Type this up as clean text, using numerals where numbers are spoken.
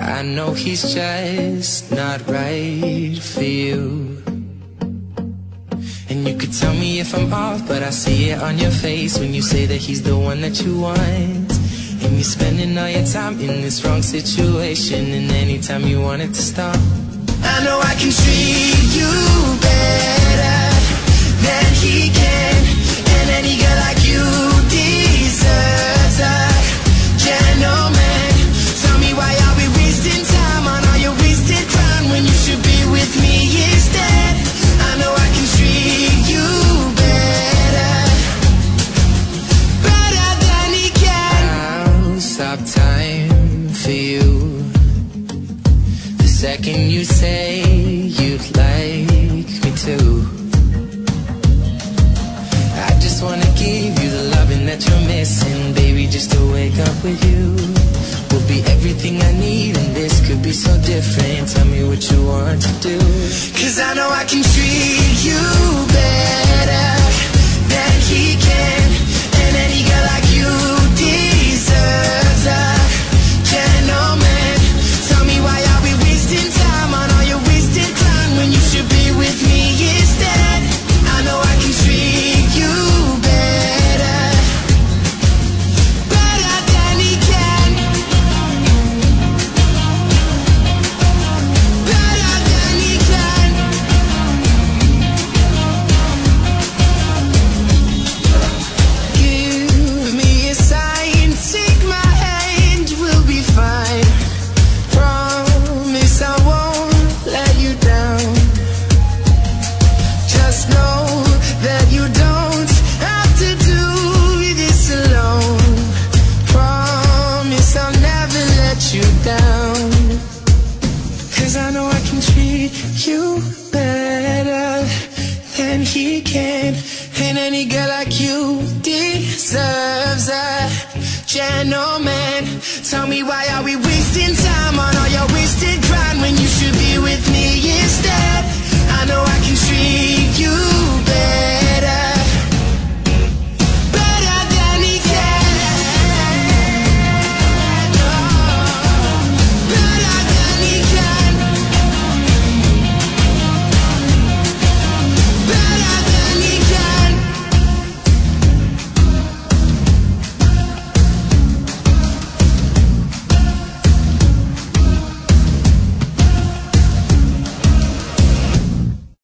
I know he's just not right for you. And you could tell me if I'm off, but I see it on your face when you say that he's the one that you want. And you're spending all your time in this wrong situation, and anytime you want it to stop, I know I can treat you better than he can. And any girl like you deserves a gentleman. Tell me, why are we wasting time on all your wasted crime when you should be with me instead? I know I can treat you better, better than he can. I'll stop time for you the second you say you'd like me to. I just wanna give you the loving that you're missing, baby, just to wake up with you will be everything I need, and this could be so different. Tell me what you want to do, 'cause I know I can treat you better than he can. And any girl like you deserves a gentleman. Tell me, why are we wasting time on all your wasted crime when you should be with me instead? I know I can treat you better, better than he can, better than he can. Give me a sign, take my hand, we'll be fine. Promise I won't let you down. Just know that you don't have to do this alone. Promise I'll never let you down, 'cause I know I can treat you better than he can. And any girl like you deserves a gentleman. Tell me, why are we